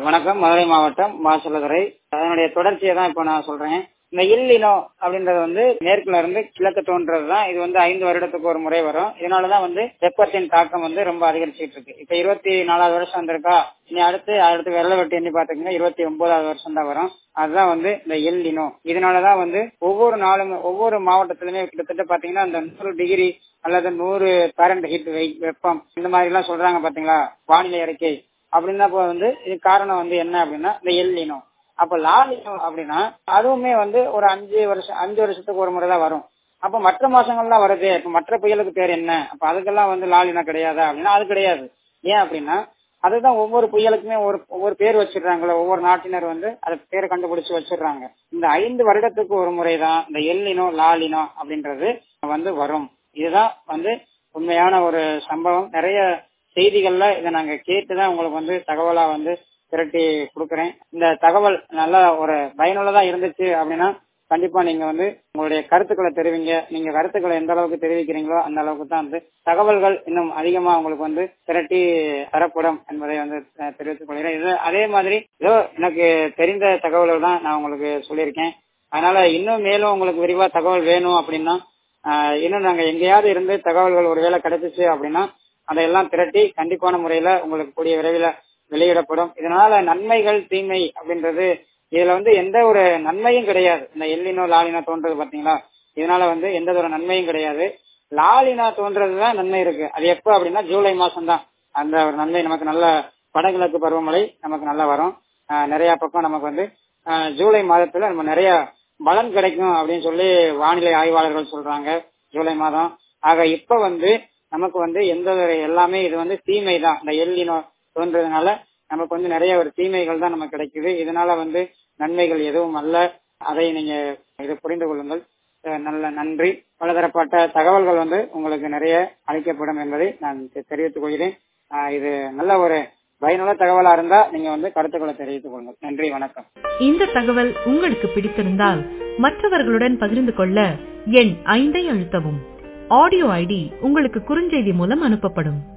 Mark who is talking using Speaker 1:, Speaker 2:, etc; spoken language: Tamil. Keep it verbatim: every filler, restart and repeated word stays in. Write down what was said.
Speaker 1: வணக்கம். மதுரை மாவட்டம் மாசலதுறை. அதனுடைய தொடர்ச்சியை தான் இப்ப நான் சொல்றேன். இந்த எல்லினோ அப்படின்றது வந்து மேற்குல இருந்து கிழக்கு தோன்றதுதான். இது வந்து ஐந்து வருடத்துக்கு ஒரு முறை வரும். இதனாலதான் வந்து வெப்பத்தின் தாக்கம் வந்து ரொம்ப அதிகரிச்சுட்டு இருக்கு. இப்ப இருபத்தி நாலாவது வருஷம் வந்திருக்கா, இனி அடுத்து அடுத்து விரல வெட்டி எண்ணி பாத்தீங்கன்னா இருபத்தி ஒன்பதாவது வருஷம் தான் வரும். அதுதான் வந்து இந்த எல்லினோ. இதனாலதான் வந்து ஒவ்வொரு நாளும் ஒவ்வொரு மாவட்டத்திலுமே கிட்டத்தட்ட பாத்தீங்கன்னா இந்த நூறு டிகிரி அல்லது நூறு பேரண்ட் ஹீட் வெப்பம் இந்த மாதிரி எல்லாம் சொல்றாங்க பாத்தீங்களா வானிலை அறிக்கை. அப்படின்னா வந்து இது காரணம் வந்து என்ன அப்படின்னா இந்த எல்லினோ. அப்ப லாலினோ அப்படின்னா அதுவுமே வந்து ஒரு அஞ்சு வருஷம் அஞ்சு வருஷத்துக்கு ஒரு முறை தான் வரும். அப்ப மற்ற மாசங்கள்லாம் வருது. இப்ப மற்ற புயலுக்கு பேர் என்ன? அப்ப அதுக்கெல்லாம் வந்து லாலினோ கிடையாதா அப்படின்னா அது கிடையாது. ஏன் அப்படின்னா அதுதான் ஒவ்வொரு புயலுக்குமே ஒரு ஒவ்வொரு பேர் வச்சிடுறாங்களோ, ஒவ்வொரு நாட்டினர் வந்து அது பேரை கண்டுபிடிச்சு வச்சிடுறாங்க. இந்த ஐந்து வருடத்துக்கு ஒரு முறை தான் இந்த எல்லினோ லாலினோ அப்படின்றது வந்து வரும். இதுதான் வந்து உண்மையான ஒரு சம்பவம். நிறைய செய்திகள்ல இதை நாங்க கேட்டுதான் உங்களுக்கு வந்து தகவலா வந்து திரட்டி கொடுக்கறேன். இந்த தகவல் நல்ல ஒரு பயனுள்ளதா இருந்துச்சு அப்படின்னா கண்டிப்பா நீங்க வந்து உங்களுடைய கருத்துக்களை தெரிவிங்க. நீங்க கருத்துக்களை எந்த அளவுக்கு தெரிவிக்கிறீங்களோ அந்த அளவுக்கு தான் வந்து தகவல்கள் இன்னும் அதிகமா உங்களுக்கு வந்து திரட்டி தரப்படும் என்பதை வந்து தெரிவித்துக் கொள்கிறேன். இது அதே மாதிரி ஏதோ எனக்கு தெரிந்த தகவல்கள் தான் நான் உங்களுக்கு சொல்லியிருக்கேன். அதனால இன்னும் மேலும் உங்களுக்கு விரிவா தகவல் வேணும் அப்படின்னா இன்னும் நாங்க எங்கேயாவது இருந்து தகவல்கள் ஒருவேளை கிடைச்சிச்சு அப்படின்னா அதையெல்லாம் திரட்டி கண்டிப்பான முறையில உங்களுக்கு கூடிய விரைவில் வெளியிடப்படும். இதனால நன்மைகள் தீமை அப்படின்றது இதுல வந்து எந்த ஒரு நன்மையும் கிடையாது. இந்த எல்லினோ லாலினோ தோன்றது பாத்தீங்களா, இதனால வந்து எந்த ஒரு நன்மையும் கிடையாது. லாலினா தோன்றதுதான் நன்மை இருக்கு. அது எப்ப அப்படின்னா ஜூலை மாசம் தான் அந்த ஒரு நன்மை நமக்கு நல்ல வடகிழக்கு பருவமழை நமக்கு நல்லா வரும். நிறைய பக்கம் நமக்கு வந்து ஜூலை மாதத்துல நம்ம நிறைய பலன் கிடைக்கும் அப்படின்னு சொல்லி வானிலை ஆய்வாளர்கள் சொல்றாங்க ஜூலை மாதம். ஆக இப்ப வந்து நமக்கு வந்து எந்த எல்லாமே இது வந்து தீமை தான். இந்த எல்லினோ தோன்றதுனால நமக்கு வந்து நிறைய ஒரு தீமைகள் தான் நமக்கு கிடைக்குது. இதனால வந்து நன்மைகள் எதுவும் அல்ல. அதை நீங்க இது புரிந்து கொள்ளுங்கள். நல்ல நன்றி. பலதரப்பட்ட தகவல்கள் வந்து உங்களுக்கு நிறைய அளிக்கப்படும் என்பதை நான் தெரிவித்துக் கொள்கிறேன். இது நல்ல ஒரு பயனுள்ள தகவலா இருந்தா நீங்க வந்து கருத்துக்களை தெரிவித்துக் கொள்ளுங்கள். நன்றி, வணக்கம்.
Speaker 2: இந்த தகவல் உங்களுக்கு பிடித்திருந்தால் மற்றவர்களுடன் பகிர்ந்து கொள்ள எண் ஐந்தை அழுத்தவும். ஆடியோ ஐடி உங்களுக்கு குறுஞ்செய்தி மூலம் அனுப்பப்படும்.